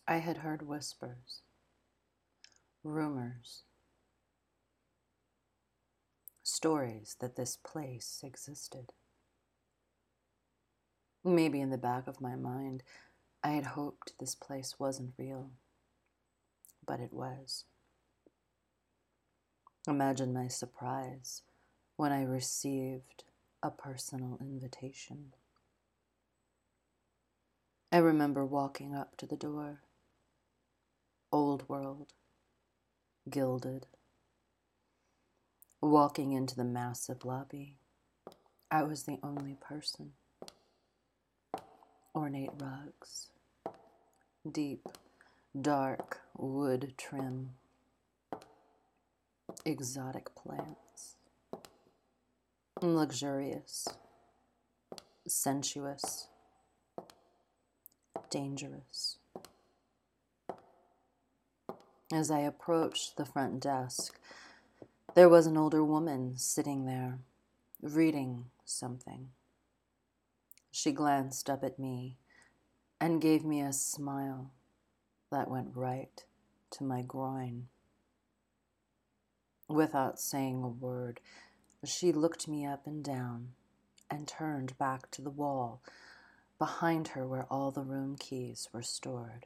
I had heard whispers, rumors, stories that this place existed. Maybe in the back of my mind, I had hoped this place wasn't real, but it was. Imagine my surprise when I received a personal invitation. I remember walking up to the door, old world, gilded, walking into the massive lobby. I was the only person. Ornate rugs, deep, dark wood trim, exotic plants, luxurious, sensuous, dangerous. As I approached the front desk, there was an older woman sitting there, reading something. She glanced up at me and gave me a smile that went right to my groin. Without saying a word, she looked me up and down and turned back to the wall behind her where all the room keys were stored.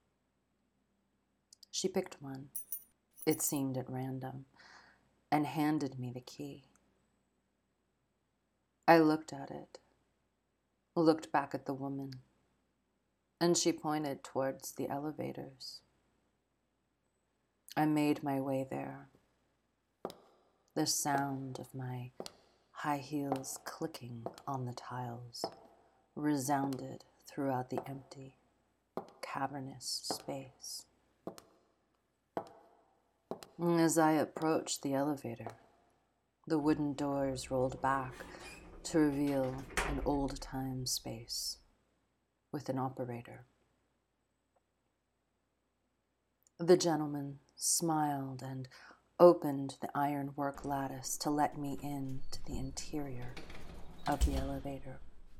She picked one, it seemed at random, and handed me the key. I looked at it, looked back at the woman, and she pointed towards the elevators. I made my way there. The sound of my high heels clicking on the tiles resounded throughout the empty, cavernous space. As I approached the elevator, the wooden doors rolled back to reveal an old-time space with an operator. The gentleman smiled and opened the ironwork lattice to let me into the interior of the elevator.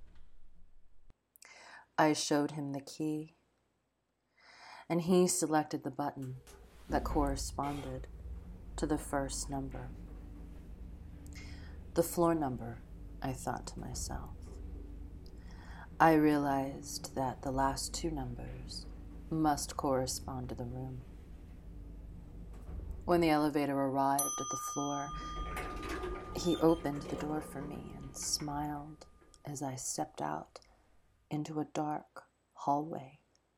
I showed him the key, and he selected the button that corresponded to the first number. The floor number, I thought to myself. I realized that the last two numbers must correspond to the room. When the elevator arrived at the floor, he opened the door for me and smiled as I stepped out into a dark hallway.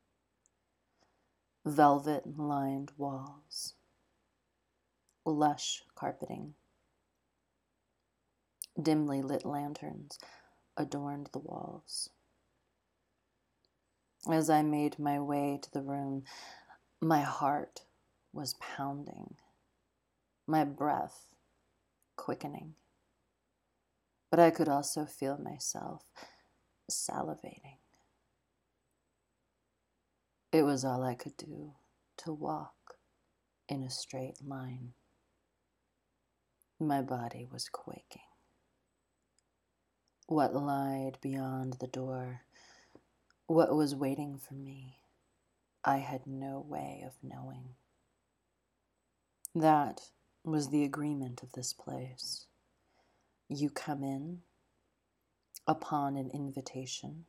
Velvet-lined walls, lush carpeting, dimly lit lanterns adorned the walls. As I made my way to the room, my heart was pounding, my breath quickening, but I could also feel myself salivating. It was all I could do to walk in a straight line. My body was quaking. What lied beyond the door, what was waiting for me, I had no way of knowing. That was the agreement of this place. You come in upon an invitation.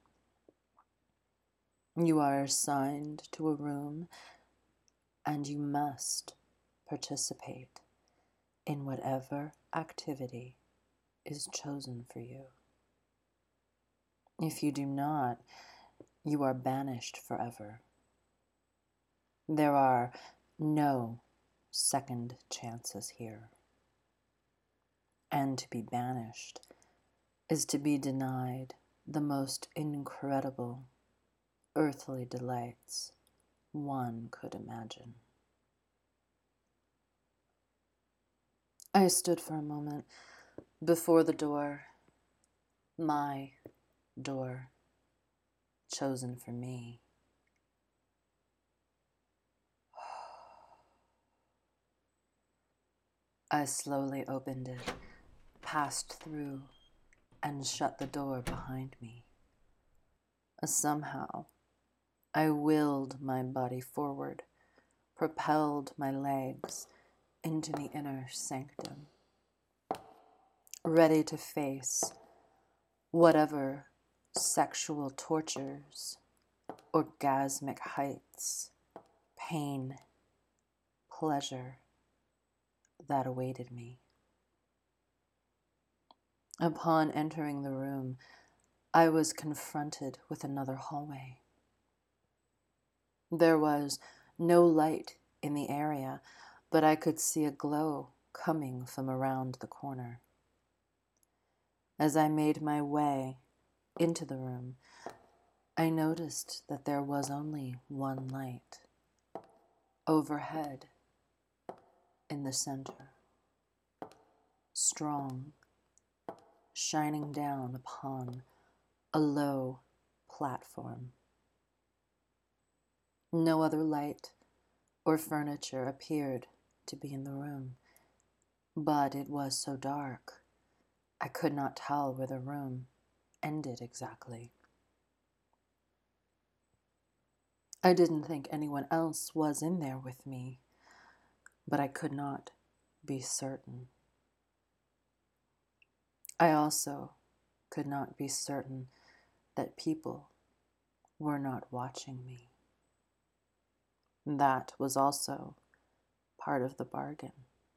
You are assigned to a room, and you must participate in whatever activity is chosen for you. If you do not, you are banished forever. There are no second chances here. And to be banished is to be denied the most incredible earthly delights one could imagine. I stood for a moment before the door, my door, chosen for me. I slowly opened it, passed through, and shut the door behind me. Somehow, I willed my body forward, propelled my legs into the inner sanctum, ready to face whatever sexual tortures, orgasmic heights, pain, pleasure that awaited me. Upon entering the room, I was confronted with another hallway. There was no light in the area, but I could see a glow coming from around the corner. As I made my way into the room, I noticed that there was only one light, overhead in the center, strong, shining down upon a low platform. No other light or furniture appeared to be in the room, but it was so dark I could not tell where the room ended exactly. I didn't think anyone else was in there with me, but I could not be certain. I also could not be certain that people were not watching me. That was also part of the bargain.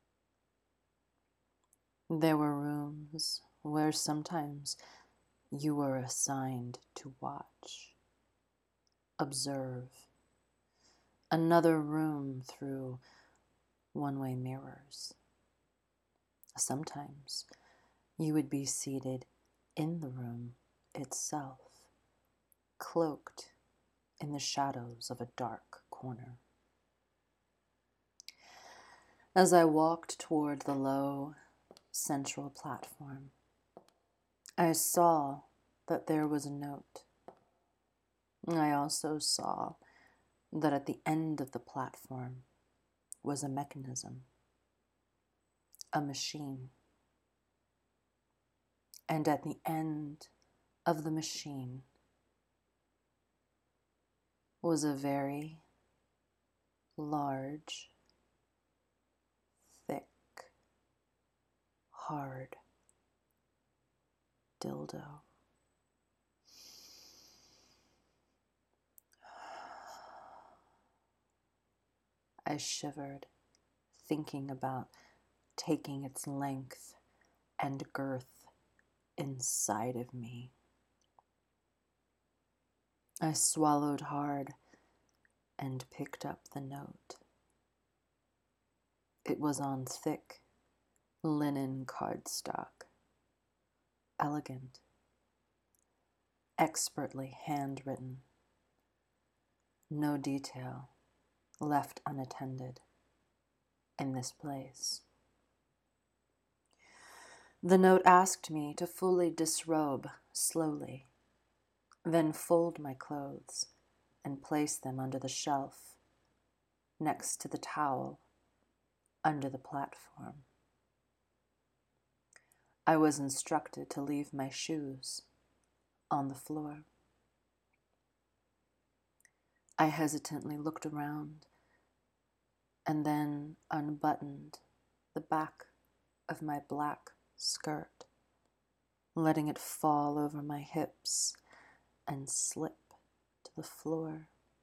There were rooms where sometimes you were assigned to watch, observe, another room through one-way mirrors. Sometimes you would be seated in the room itself, cloaked in the shadows of a dark corner. As I walked toward the low central platform, I saw that there was a note. I also saw that at the end of the platform was a mechanism, a machine. And at the end of the machine was a very large, thick, hard dildo. I shivered, thinking about taking its length and girth inside of me. I swallowed hard and picked up the note. It was on thick linen cardstock, elegant, expertly handwritten, no detail left unattended in this place. The note asked me to fully disrobe slowly, then fold my clothes and place them under the shelf next to the towel under the platform. I was instructed to leave my shoes on the floor. I hesitantly looked around and then unbuttoned the back of my black skirt, letting it fall over my hips and slip to the floor.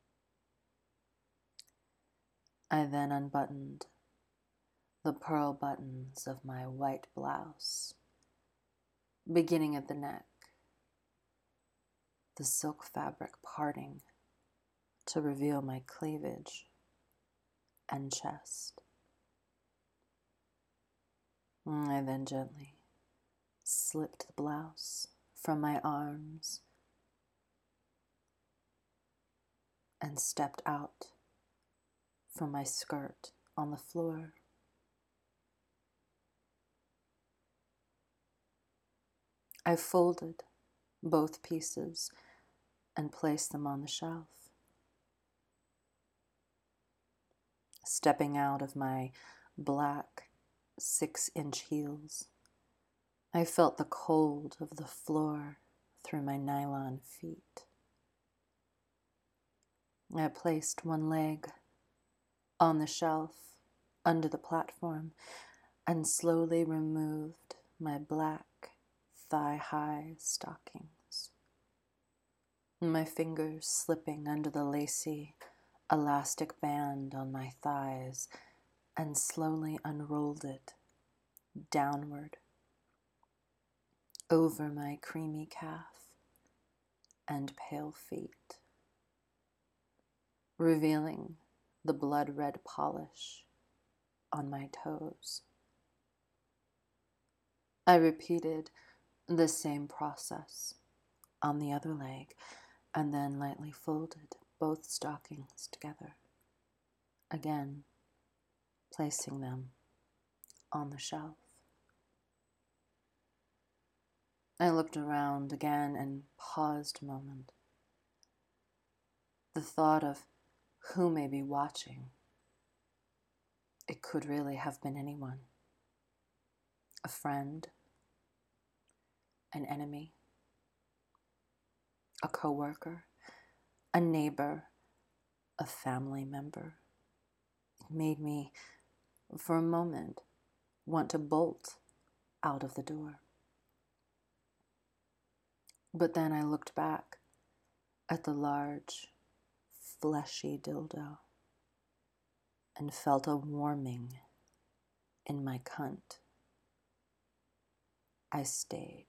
I then unbuttoned the pearl buttons of my white blouse, beginning at the neck, the silk fabric parting to reveal my cleavage and chest. I then gently slipped the blouse from my arms and stepped out from my skirt on the floor. I folded both pieces and placed them on the shelf. Stepping out of my black 6-inch heels, I felt the cold of the floor through my nylon feet. I placed one leg on the shelf under the platform and slowly removed my black thigh-high stockings, my fingers slipping under the lacy, elastic band on my thighs, and slowly unrolled it downward over my creamy calf and pale feet, revealing the blood-red polish on my toes. I repeated the same process on the other leg and then lightly folded both stockings together, again placing them on the shelf. I looked around again and paused a moment. The thought of who may be watching. It could really have been anyone. A friend, an enemy, a coworker, a neighbor, a family member. It made me, for a moment, want to bolt out of the door. But then I looked back at the large, fleshy dildo and felt a warming in my cunt. I stayed.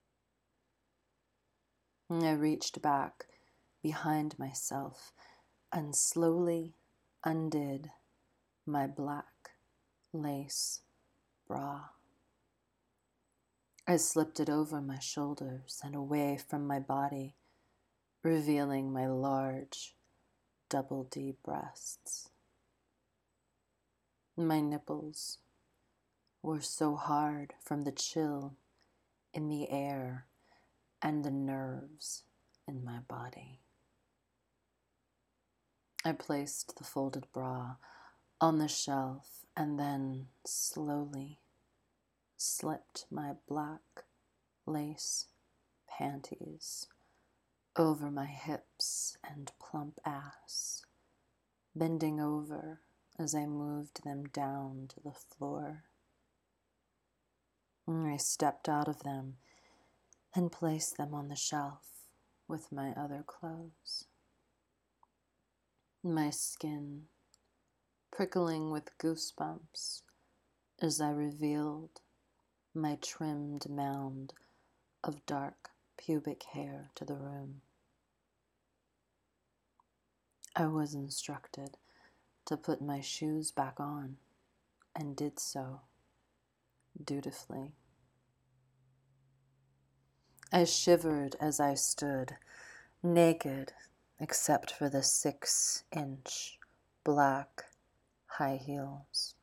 I reached back behind myself and slowly undid my black lace bra. I slipped it over my shoulders and away from my body, revealing my large, double D breasts. My nipples were so hard from the chill in the air and the nerves in my body. I placed the folded bra on the shelf and then slowly slipped my black lace panties over my hips and plump ass, bending over as I moved them down to the floor. I stepped out of them and placed them on the shelf with my other clothes. My skin prickling with goosebumps as I revealed my trimmed mound of dark pubic hair to the room. I was instructed to put my shoes back on and did so dutifully. I shivered as I stood, naked except for the 6-inch black high heels.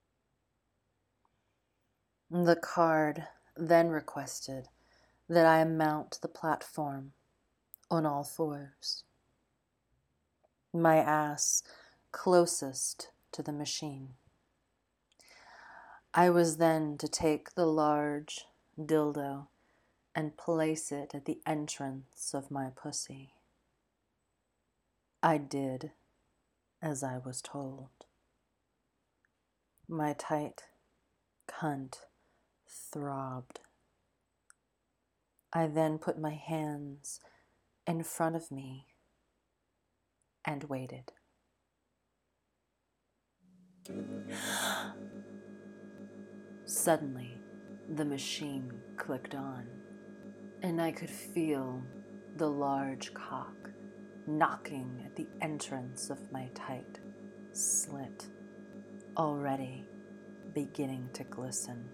The card then requested that I mount the platform on all fours, my ass closest to the machine. I was then to take the large dildo and place it at the entrance of my pussy. I did as I was told. My tight cunt throbbed. I then put my hands in front of me and waited. Suddenly, the machine clicked on, and I could feel the large cock knocking at the entrance of my tight slit, already beginning to glisten.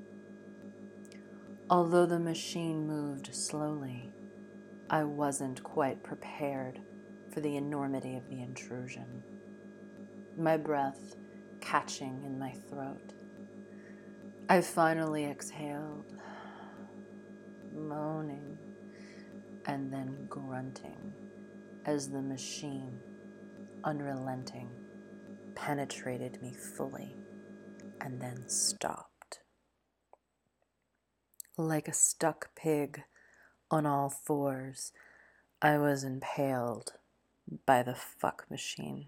Although the machine moved slowly, I wasn't quite prepared for the enormity of the intrusion, my breath catching in my throat. I finally exhaled, moaning and then grunting as the machine, unrelenting, penetrated me fully and then stopped. Like a stuck pig on all fours, I was impaled by the fuck machine.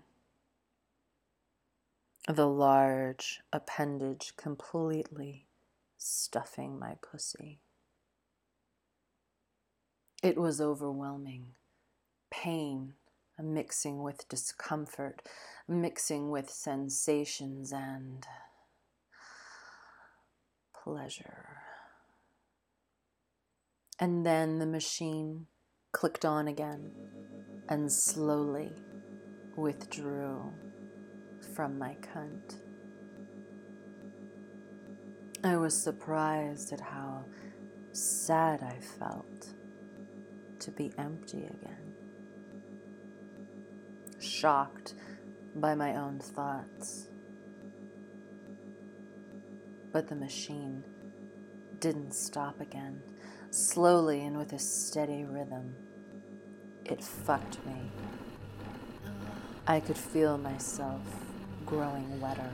The large appendage completely stuffing my pussy. It was overwhelming. Pain mixing with discomfort, mixing with sensations and pleasure. And then the machine clicked on again and slowly withdrew from my cunt. I was surprised at how sad I felt to be empty again. Shocked by my own thoughts. But the machine didn't stop again. Slowly and with a steady rhythm, it fucked me. I could feel myself growing wetter,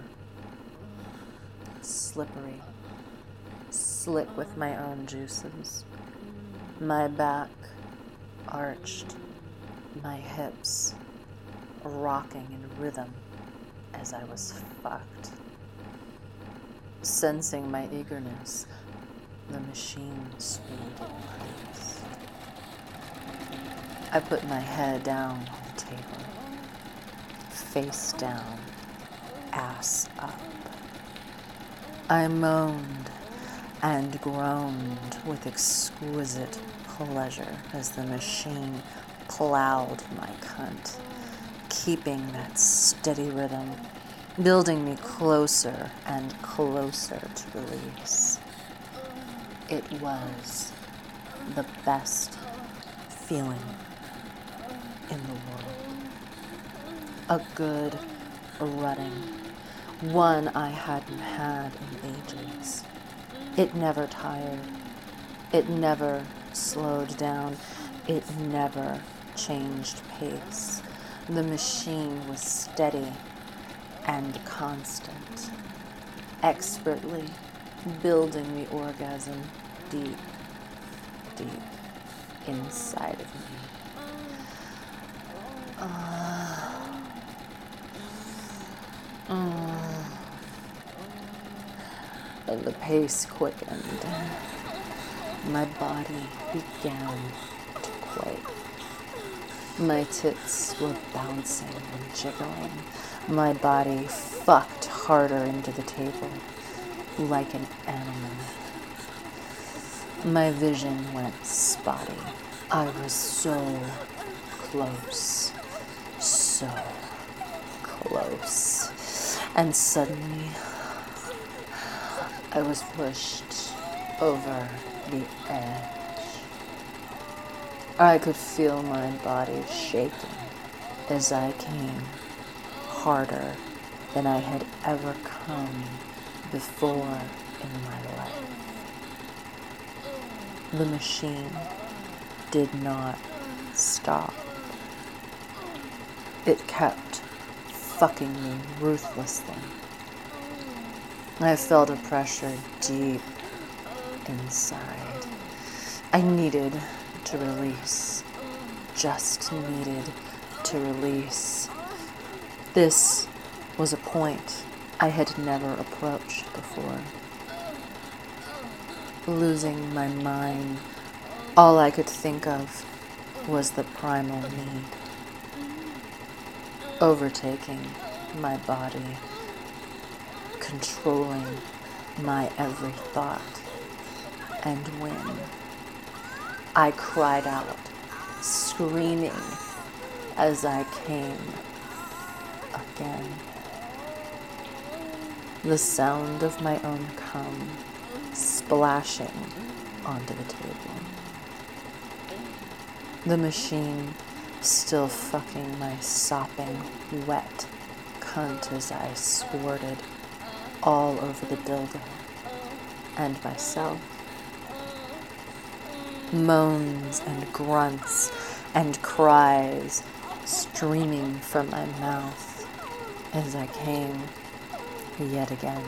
slippery, slick with my own juices. My back arched, my hips rocking in rhythm as I was fucked. Sensing my eagerness, the machine swayed in place. I put my head down on the table, face down, ass up. I moaned and groaned with exquisite pleasure as the machine plowed my cunt, keeping that steady rhythm, building me closer and closer to release. It was the best feeling in the world. A good rutting, one I hadn't had in ages. It never tired. It never slowed down. It never changed pace. The machine was steady and constant, expertly building the orgasm deep, deep inside of me. The pace quickened. My body began to quake. My tits were bouncing and jiggling. My body fucked harder into the table, like an animal. My vision went spotty. I was so close, so close. And suddenly, I was pushed over the edge. I could feel my body shaking as I came harder than I had ever come before in my life. The machine did not stop. It kept fucking me ruthlessly. I felt a pressure deep inside. I needed to release, just needed to release. This was a point I had never approached before. Losing my mind, all I could think of was the primal need, overtaking my body, controlling my every thought. And when I cried out, screaming as I came again, the sound of my own cum splashing onto the table. The machine still fucking my sopping, wet cunt as I squirted all over the dildo and myself. Moans and grunts and cries streaming from my mouth as I came yet again.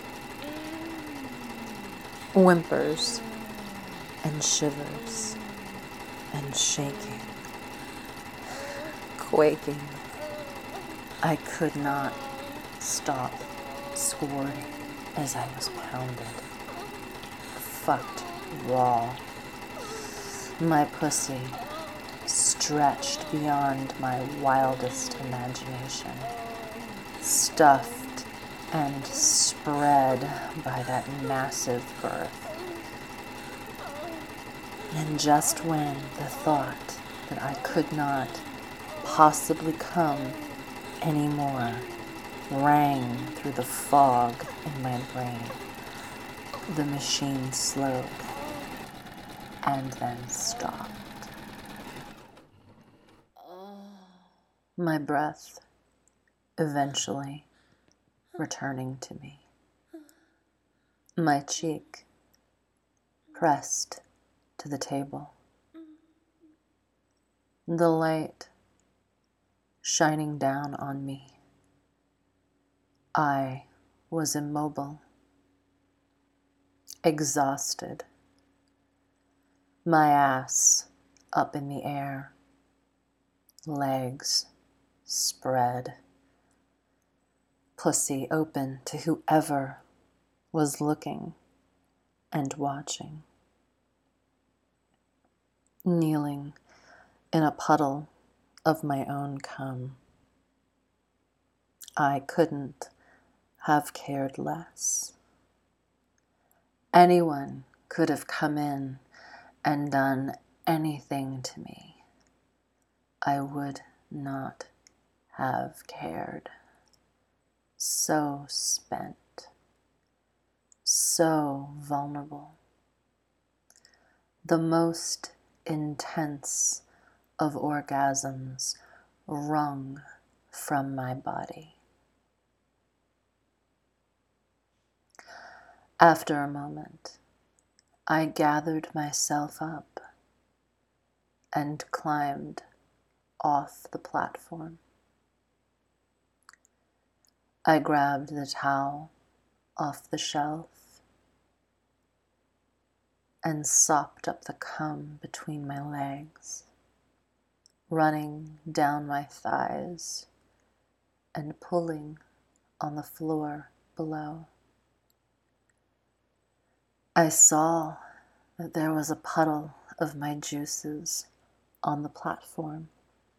Whimpers and shivers and shaking, Quaking, I could not stop squirting as I was pounded. Fucked raw. My pussy stretched beyond my wildest imagination, stuffed and spread by that massive girth. And just when the thought that I could not possibly come anymore rang through the fog in my brain, the machine slowed and then stopped. My breath eventually returning to me. My cheek pressed to the table. The light shining down on me. I was immobile, exhausted, my ass up in the air, legs spread, pussy open to whoever was looking and watching. Kneeling in a puddle of my own cum. I couldn't have cared less. Anyone could have come in and done anything to me. I would not have cared. So spent, so vulnerable. The most intense of orgasms wrung from my body. After a moment, I gathered myself up and climbed off the platform. I grabbed the towel off the shelf and sopped up the cum between my legs, running down my thighs and pulling on the floor below. I saw that there was a puddle of my juices on the platform.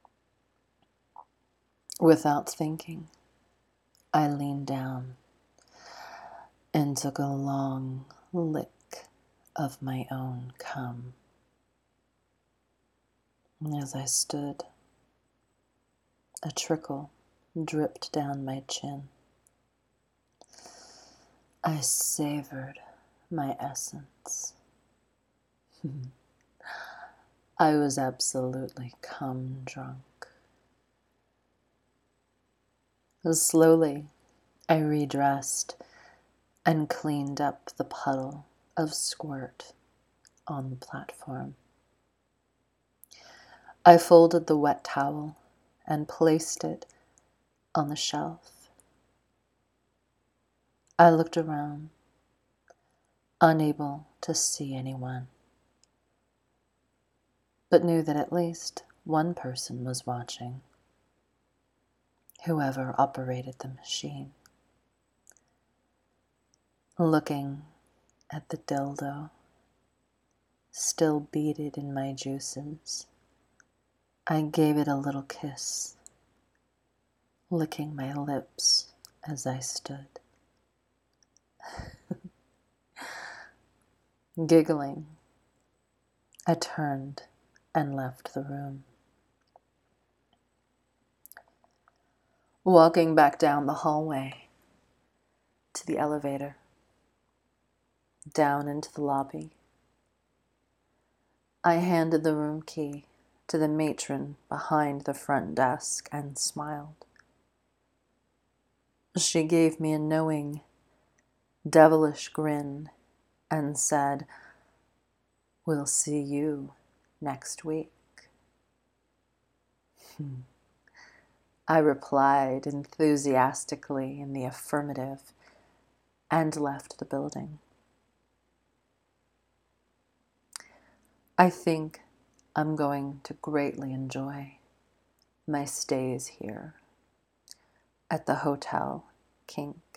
Without thinking, I leaned down and took a long lick of my own cum. As I stood, a trickle dripped down my chin. I savored my essence. I was absolutely cum drunk. Slowly, I redressed and cleaned up the puddle of squirt on the platform. I folded the wet towel and placed it on the shelf. I looked around, unable to see anyone, but knew that at least one person was watching, whoever operated the machine. Looking at the dildo, still beaded in my juices, I gave it a little kiss, licking my lips as I stood. Giggling, I turned and left the room. Walking back down the hallway to the elevator, down into the lobby, I handed the room key to the matron behind the front desk and smiled. She gave me a knowing, devilish grin and said, "We'll see you next week." I replied enthusiastically in the affirmative and left the building. I think I'm going to greatly enjoy my stays here. At the Hotel Kink.